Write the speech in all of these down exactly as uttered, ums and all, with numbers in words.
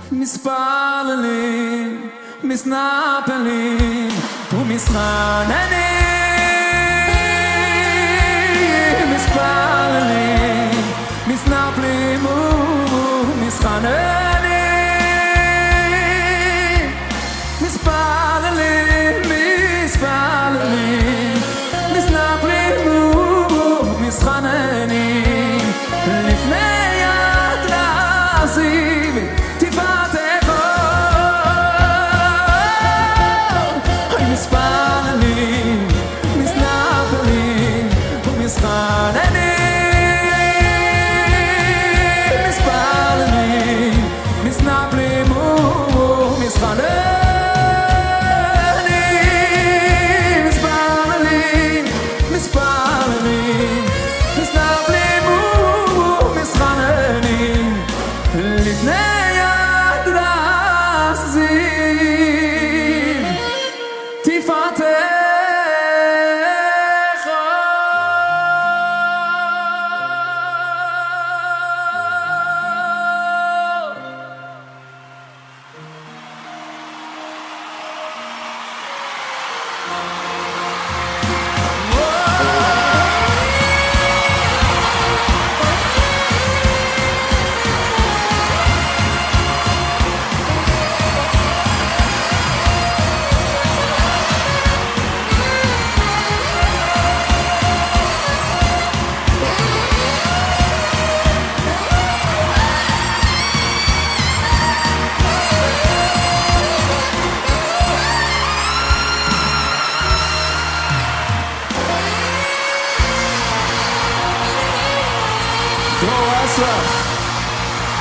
מתפללים, מתנפלים ומתחננים, מתפללים, מתנפלים ומתחננים, מתפללים, מתפללים, מתנפלים ומתחננים לפני יד רזים תפארתך. מתפללים, מתנפלים ומתחננים, מתפללים, מתנפלים ומתחננים, מתפללים, מתפללים, מתנפלים ומתחננים לפני יד רזים תפארתך.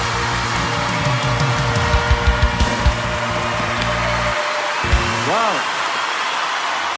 Wow.